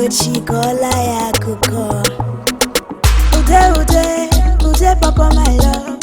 Chikola ya kuko. Ude papa my love.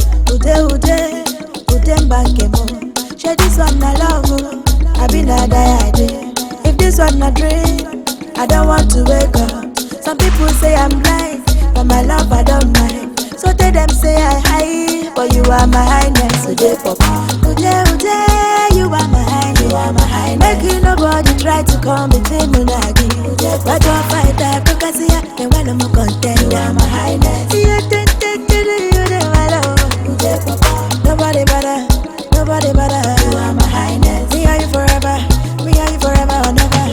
Ude mbakemo. Share this one I love. I been a die. If this one a dream, I don't want to wake up. Some people say I'm blind, but my love I don't mind. So tell them say I high, but you are my highness. Ude papa. Ude, you are my highness. You are my highness. Making nobody try to come between me and you. But you fight that because you are one of my content. You are my highness. You are my love. Nobody better. You are my highness. Me are you forever. Or never.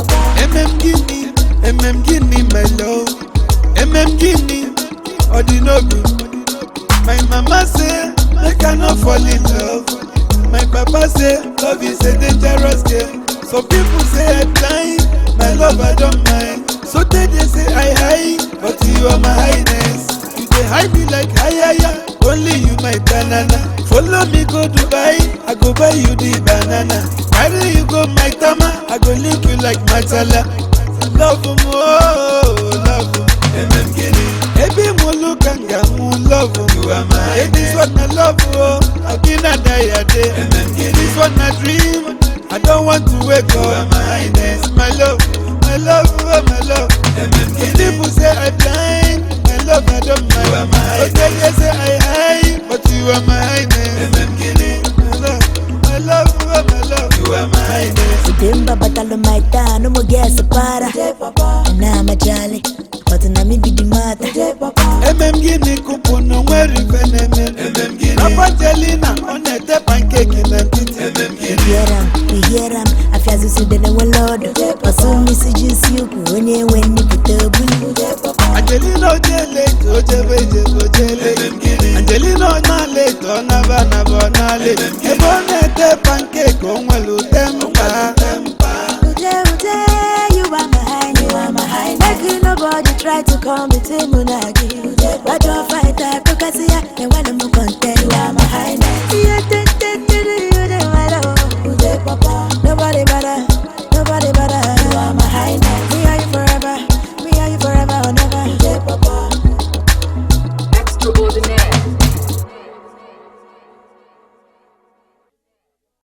Guinea, my love. Guinea, Odinobu. My mama say, I cannot fall in love. My papa say, love is a dangerous game. Some people say I blind, my love I don't mind. So they say I high, but you are my highness. You dey hide me like higher, only you my banana. Follow me go Dubai, I go buy you the banana. Carry you go my tama, I go link you like matala. Love oh, love Guinea. Baby mulukanga love you are my highness. This one I love oh, I been a die a day. This one I dream, I don't want to wake up. You are my highness. My love, oh my love. People say I blind, my love I don't mind. You are my highness. They say I high, but you are my highness. My love, oh my love. You are my highness. Udemba batalo maita, no mo gesa para. Na majali, but na mi bidi mata. Guinea kupo no mweri venemen. Apangelina, onete pancake na titi. We hear him, afya zusude na walodo. Pasumi sijisi yuku, wenye kutabu. Angelina ojele. Angelina onale, onale. Ebonete pancake, onwelu tempa. You are my highness. Making nobody try to come between me and you. But you fight that because you are one of my content.